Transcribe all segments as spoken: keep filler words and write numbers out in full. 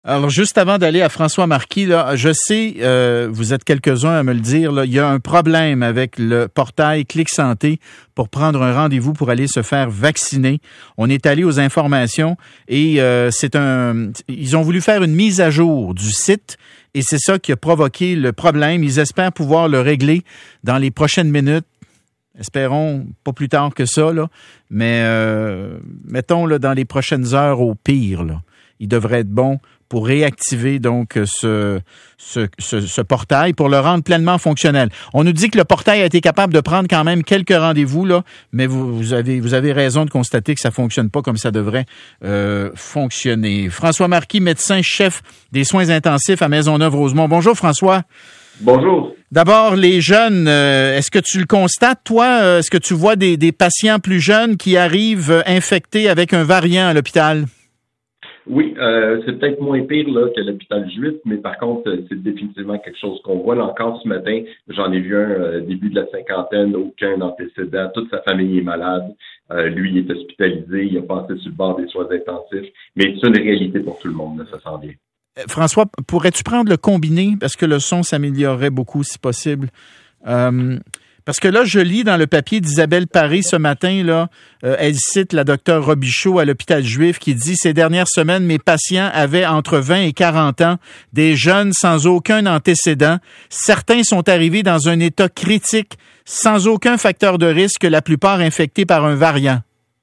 Alors, juste avant d'aller à François Marquis, là, je sais, euh, vous êtes quelques-uns à me le dire, là, il y a un problème avec le portail Clic Santé pour prendre un rendez-vous pour aller se faire vacciner. On est allé aux informations et euh, c'est un, ils ont voulu faire une mise à jour du site et c'est ça qui a provoqué le problème. Ils espèrent pouvoir le régler dans les prochaines minutes. Espérons pas plus tard que ça, là, mais euh, mettons là, dans les prochaines heures au pire, là, il devrait être bon pour réactiver donc ce, ce, ce, ce portail, pour le rendre pleinement fonctionnel. On nous dit que le portail a été capable de prendre quand même quelques rendez-vous, là, mais vous, vous, avez, vous avez raison de constater que ça ne fonctionne pas comme ça devrait euh, fonctionner. François Marquis, médecin-chef des soins intensifs à Maisonneuve-Rosemont. Bonjour François. Bonjour. D'abord, les jeunes, euh, est-ce que tu le constates, toi? Est-ce que tu vois des, des patients plus jeunes qui arrivent infectés avec un variant à l'hôpital? Oui, euh, c'est peut-être moins pire là, que l'hôpital juif, mais par contre, c'est définitivement quelque chose qu'on voit. Là encore ce matin, j'en ai vu un euh, début de la cinquantaine, aucun antécédent, toute sa famille est malade. Euh, lui, il est hospitalisé, il a passé sur le bord des soins intensifs, mais c'est une réalité pour tout le monde, là, ça sent bien. François, pourrais-tu prendre le combiné? Parce que le son s'améliorerait beaucoup si possible. Euh, parce que là, je lis dans le papier d'Isabelle Paré ce matin, là, euh, elle cite la docteure Robichaud à l'hôpital juif qui dit « Ces dernières semaines, mes patients avaient entre vingt et quarante ans, des jeunes sans aucun antécédent. Certains sont arrivés dans un état critique, sans aucun facteur de risque, la plupart infectés par un variant. »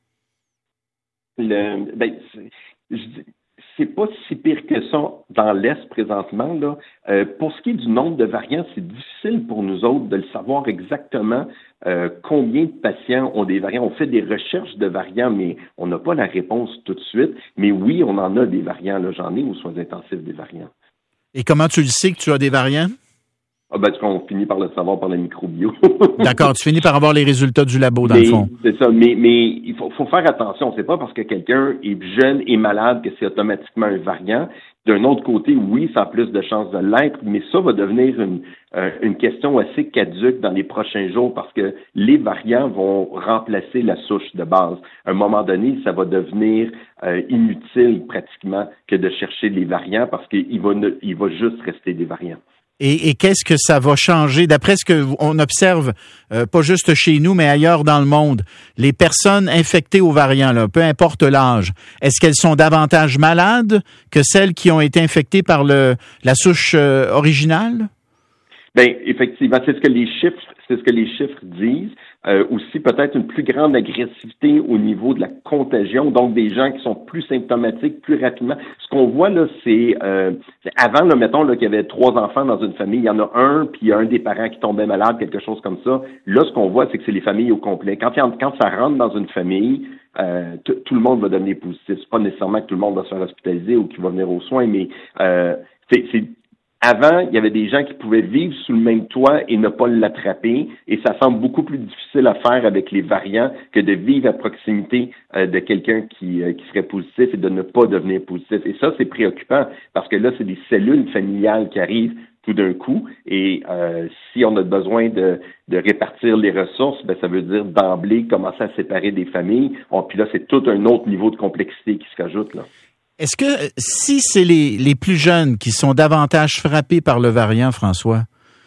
Le, ben, c'est, je, c'est pas si pire que ça dans l'Est présentement, là. Euh, pour ce qui est du nombre de variants, c'est difficile pour nous autres de le savoir exactement euh, combien de patients ont des variants. On fait des recherches de variants, mais on n'a pas la réponse tout de suite. Mais oui, on en a des variants. Là, j'en ai aux soins intensifs des variants. Et comment tu le sais que tu as des variants? Ah ben, on finit par le savoir par la microbio. D'accord, tu finis par avoir les résultats du labo, dans mais, le fond. C'est ça, mais, mais il faut, faut faire attention. C'est pas parce que quelqu'un est jeune et malade que c'est automatiquement un variant. D'un autre côté, oui, ça a plus de chances de l'être, mais ça va devenir une, euh, une question assez caduque dans les prochains jours parce que les variants vont remplacer la souche de base. À un moment donné, ça va devenir euh, inutile pratiquement que de chercher les variants parce qu'il va, ne, il va juste rester des variants. Et, et qu'est-ce que ça va changer? D'après ce qu'on observe, euh, pas juste chez nous, mais ailleurs dans le monde, les personnes infectées aux variants, là, peu importe l'âge, est-ce qu'elles sont davantage malades que celles qui ont été infectées par le la souche euh, originale? Bien, effectivement, c'est ce que les chiffres, c'est ce que les chiffres disent. Euh, aussi, peut-être une plus grande agressivité au niveau de la contagion, donc des gens qui sont plus symptomatiques plus rapidement. Ce qu'on voit là, c'est, euh, c'est avant, là, mettons là, qu'il y avait trois enfants dans une famille, il y en a un, puis il y a un des parents qui tombait malade, quelque chose comme ça. Là, ce qu'on voit, c'est que c'est les familles au complet. Quand, quand ça rentre dans une famille, euh, t- tout le monde va devenir positif. C'est pas nécessairement que tout le monde va se faire hospitaliser ou qu'il va venir aux soins, mais euh, c'est, c'est Avant, il y avait des gens qui pouvaient vivre sous le même toit et ne pas l'attraper, et ça semble beaucoup plus difficile à faire avec les variants que de vivre à proximité euh, de quelqu'un qui, euh, qui serait positif et de ne pas devenir positif. Et ça, c'est préoccupant parce que là, c'est des cellules familiales qui arrivent tout d'un coup, et euh, si on a besoin de, de répartir les ressources, ben ça veut dire d'emblée commencer à séparer des familles. Bon, puis là, c'est tout un autre niveau de complexité qui se rajoute là. Est-ce que si c'est les, les plus jeunes qui sont davantage frappés par le variant, François,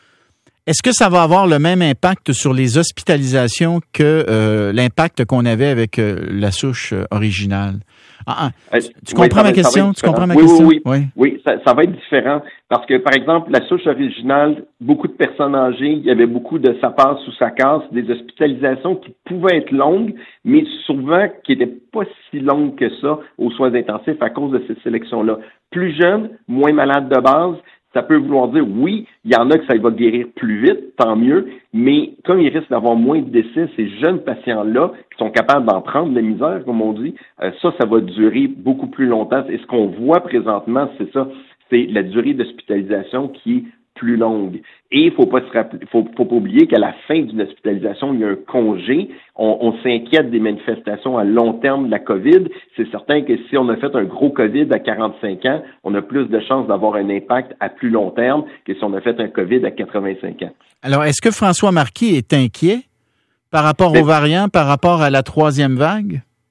est-ce que ça va avoir le même impact sur les hospitalisations que euh, l'impact qu'on avait avec euh, la souche euh, originale? Ah, ah, tu, tu oui, comprends va, ma question? Tu comprends ma oui, question? Oui, oui, oui. oui ça, ça va être différent parce que, par exemple, la souche originale, beaucoup de personnes âgées, il y avait beaucoup de ça passe ou ça casse, des hospitalisations qui pouvaient être longues, mais souvent qui n'étaient pas si longues que ça aux soins intensifs à cause de ces sélections-là. Plus jeunes, moins malades de base, ça peut vouloir dire, oui, il y en a que ça va guérir plus vite, tant mieux, mais comme il risque d'avoir moins de décès, ces jeunes patients-là, qui sont capables d'en prendre la misère, comme on dit, euh, ça, ça va durer beaucoup plus longtemps. Et ce qu'on voit présentement, c'est ça, c'est la durée d'hospitalisation qui est plus longue. Et il faut pas se rappeler, faut, faut pas oublier qu'à la fin d'une hospitalisation, il y a un congé. On, on s'inquiète des manifestations à long terme de la COVID. C'est certain que si on a fait un gros COVID à quarante-cinq ans, on a plus de chances d'avoir un impact à plus long terme que si on a fait un COVID à quatre-vingt-cinq ans. Alors, est-ce que François Marquis est inquiet par rapport Mais, aux variants, par rapport à la troisième vague?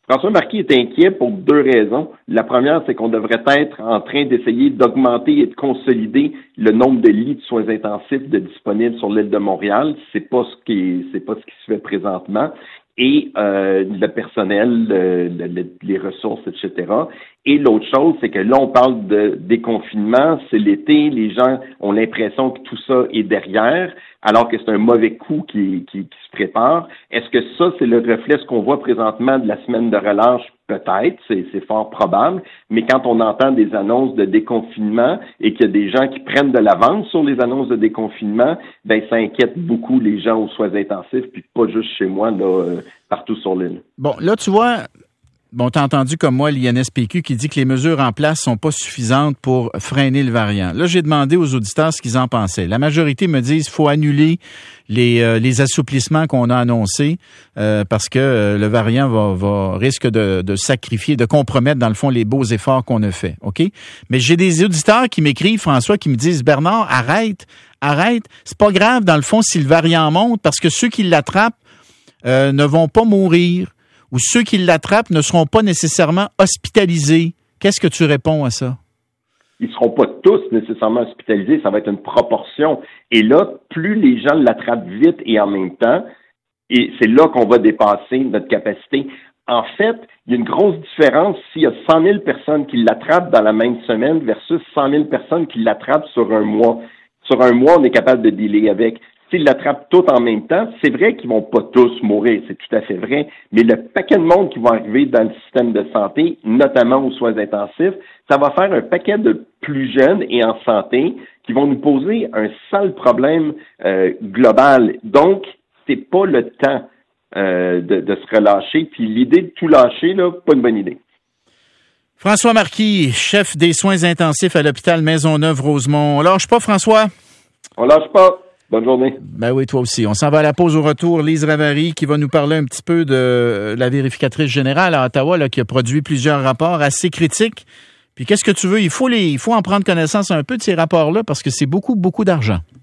François Marquis est inquiet pour deux raisons. La première, c'est qu'on devrait être en train d'essayer d'augmenter et de consolider le nombre de lits de soins intensifs de disponibles sur l'île de Montréal. C'est pas ce qui c'est pas ce qui se fait présentement. Et euh, le personnel, le, le, les ressources, et cetera. Et l'autre chose, c'est que là, on parle de déconfinement, c'est l'été, les gens ont l'impression que tout ça est derrière, alors que c'est un mauvais coup qui, qui, qui se prépare. Est-ce que ça, c'est le reflet, ce qu'on voit présentement de la semaine de relâche? Peut-être, c'est, c'est fort probable, mais quand on entend des annonces de déconfinement et qu'il y a des gens qui prennent de l'avance sur les annonces de déconfinement, ben ça inquiète beaucoup les gens aux soins intensifs, puis pas juste chez moi, là, euh, partout sur l'île. Bon, là, tu vois, bon, t'as entendu comme moi l'I N S P Q qui dit que les mesures en place sont pas suffisantes pour freiner le variant. Là, j'ai demandé aux auditeurs ce qu'ils en pensaient. La majorité me disent qu'il faut annuler les euh, les assouplissements qu'on a annoncés euh, parce que euh, le variant va, va risque de, de sacrifier, de compromettre dans le fond les beaux efforts qu'on a faits. OK? Mais j'ai des auditeurs qui m'écrivent, François, qui me disent Bernard, arrête, arrête. C'est pas grave dans le fond si le variant monte parce que ceux qui l'attrapent euh, ne vont pas mourir. Ou ceux qui l'attrapent ne seront pas nécessairement hospitalisés. Qu'est-ce que tu réponds à ça? Ils ne seront pas tous nécessairement hospitalisés, ça va être une proportion. Et là, plus les gens l'attrapent vite et en même temps, et c'est là qu'on va dépasser notre capacité. En fait, il y a une grosse différence s'il y a cent mille personnes qui l'attrapent dans la même semaine versus cent mille personnes qui l'attrapent sur un mois. Sur un mois, on est capable de dealer avec. S'ils l'attrapent tout en même temps, c'est vrai qu'ils vont pas tous mourir, c'est tout à fait vrai, mais le paquet de monde qui va arriver dans le système de santé, notamment aux soins intensifs, ça va faire un paquet de plus jeunes et en santé qui vont nous poser un sale problème euh, global. Donc, c'est pas le temps euh, de, de se relâcher, puis l'idée de tout lâcher, là, pas une bonne idée. François Marquis, chef des soins intensifs à l'hôpital Maisonneuve-Rosemont. On lâche pas, François? On lâche pas. Bonne journée. Ben oui, toi aussi. On s'en va à la pause au retour. Lise Ravary qui va nous parler un petit peu de la vérificatrice générale à Ottawa là, qui a produit plusieurs rapports assez critiques. Puis qu'est-ce que tu veux? Il faut les, il faut en prendre connaissance un peu de ces rapports-là parce que c'est beaucoup, beaucoup d'argent.